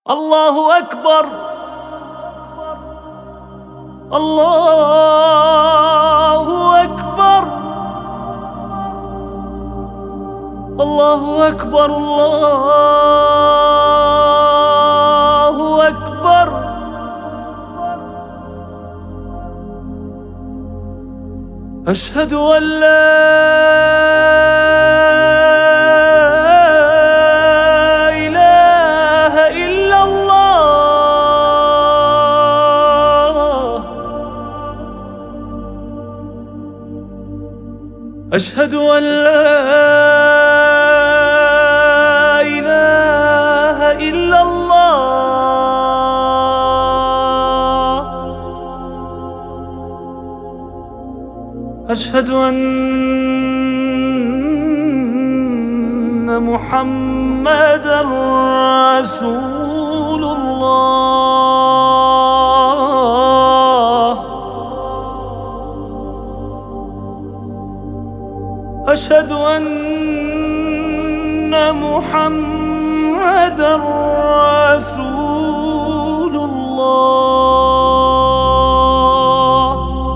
الله أكبر الله أكبر الله أكبر الله أكبر. أشهد أن لا إله إلا الله. أشهد أن لا إله إلا الله. أشهد أن محمدًا رسول الله. أشهد أن محمدًا رسول الله.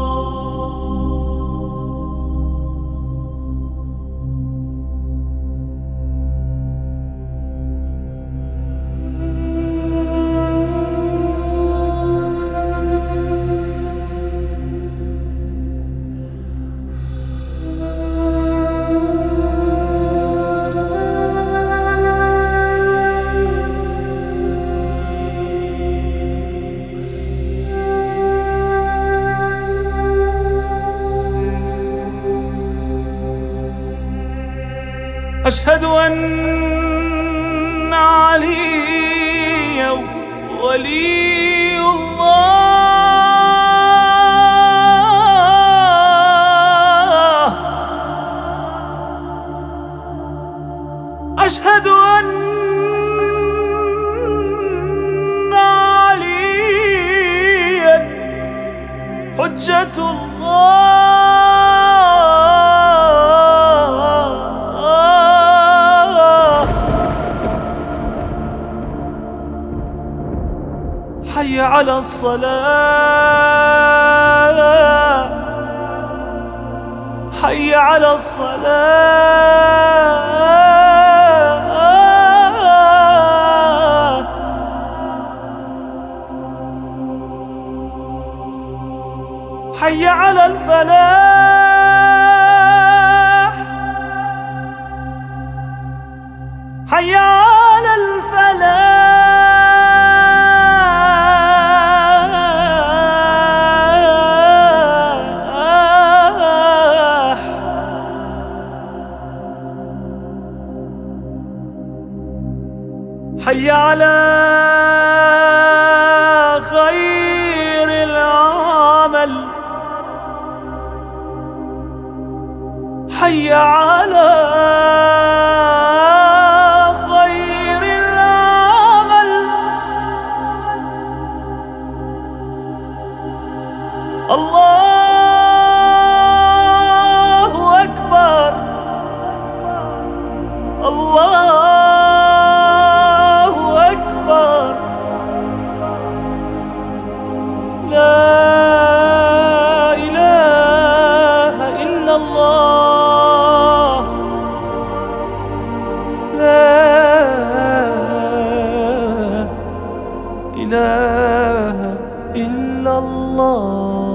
أشهد أن عليا ولي الله. أشهد أن عليا حجة الله. حي على الصلاة حي على الصلاة. حي على الفلاح حي على الفلاح. حي على خير العمل. حي على خير العمل. الله أكبر الله أكبر. لا إله إلا الله. لا إله إلا الله.